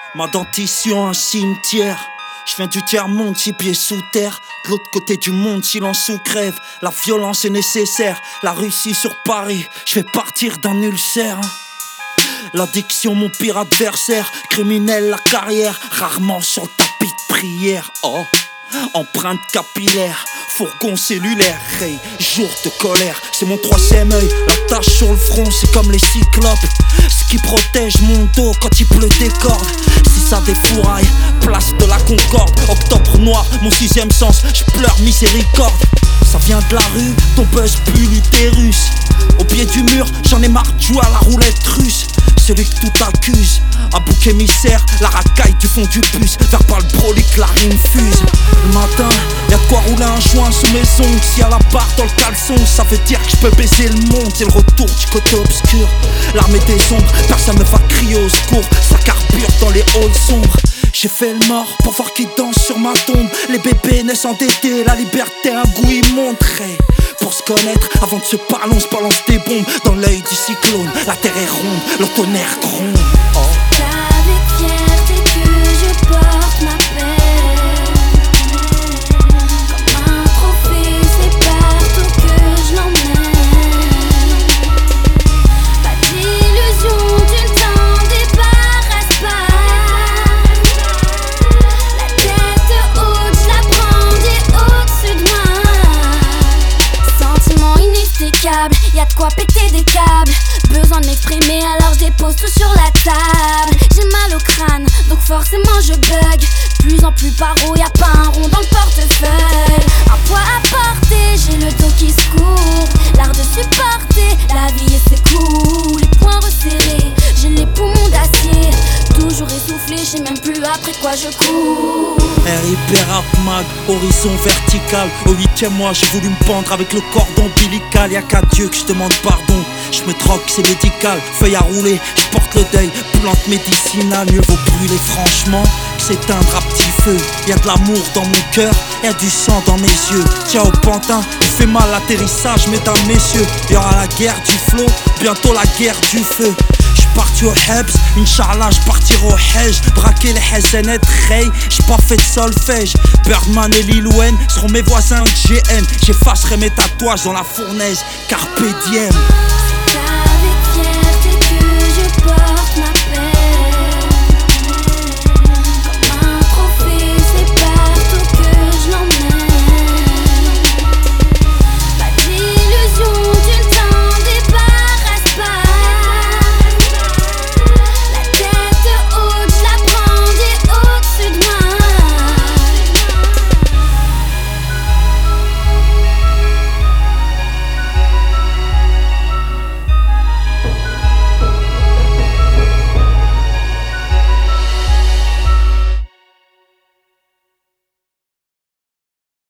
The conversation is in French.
Ma dentition, un cimetière. Je viens du tiers-monde, 6 pieds sous terre. De l'autre côté du monde, silence ou crève. La violence est nécessaire. La Russie sur Paris, je vais partir d'un ulcère. L'addiction, mon pire adversaire. Criminel, la carrière. Rarement sur le tapis de prière. Oh, empreinte capillaire. Fourgon cellulaire, hey, jour de colère, c'est mon troisième œil. La tache sur le front, c'est comme les cyclopes. Ce qui protège mon dos quand il pleut des cordes. Si ça défouraille, place de la Concorde. Octobre noir, mon sixième sens, je pleure miséricorde. Ça vient de la rue, ton buzz pue l'utérus. Au pied du mur, j'en ai marre de jouer à la roulette russe. Celui que tout accuse, un bouc émissaire, la racaille du fond du bus. Verbal brolique, la rime fuse. Le matin, y'a de quoi rouler un joint sous mes ongles. Si à la barre dans le caleçon, ça veut dire que je peux baiser le monde. C'est le retour du côté obscur. L'armée des ombres, personne ne va crier au secours. Ça carbure dans les halls sombres. J'ai fait le mort pour voir qui danse sur ma tombe. Les bébés naissent endettés, la liberté un goût immonde. Pour se connaître, avant de se parler, on se balance des bombes. Dans l'œil du cyclone, la terre est ronde, le tonnerre gronde. Oh. C'est avec fierté que je porte ma peine. Comme un trophée, c'est partout que je l'emmène. Pas d'illusion, tu ne t'en débarrasses pas. La tête haute, je la prends au-dessus de moi. Sentiment inexplicable, y'a de quoi péter des câbles. Besoin de m'exprimer alors je dépose tout sur la table. J'ai mal au crâne, donc forcément je bug. Plus en plus paro, y'a pas un rond dans le portefeuille. Un poids à porter, j'ai le dos qui se courbe. L'art de supporter, la vie et ses coups. Les poings resserrés, j'ai les poumons d'acier. Toujours essoufflé, je sais même plus après quoi je cours. RIP rap mag, horizon vertical. Au 8e mois, j'ai voulu me pendre avec le cordon ombilical. Y'a qu'à Dieu que je demande pardon. Je me troque, c'est médical. Feuille à rouler, je porte le deuil. Plante médicinale, mieux vaut brûler franchement que s'éteindre à petit feu. Y'a de l'amour dans mon cœur, y'a du sang dans mes yeux. Tiens au pantin, il fait mal l'atterrissage, mesdames, messieurs. Y'aura la guerre du flot, bientôt la guerre du feu. J'parti au Hebs, Inch'Allah j'partirai au Hej. Braquer les Hazenet, Rey, j'pas fait de solfège. Birdman et Lil Wayne seront mes voisins de GM. J'effacerai mes tatouages dans la fournaise, Carpe diem.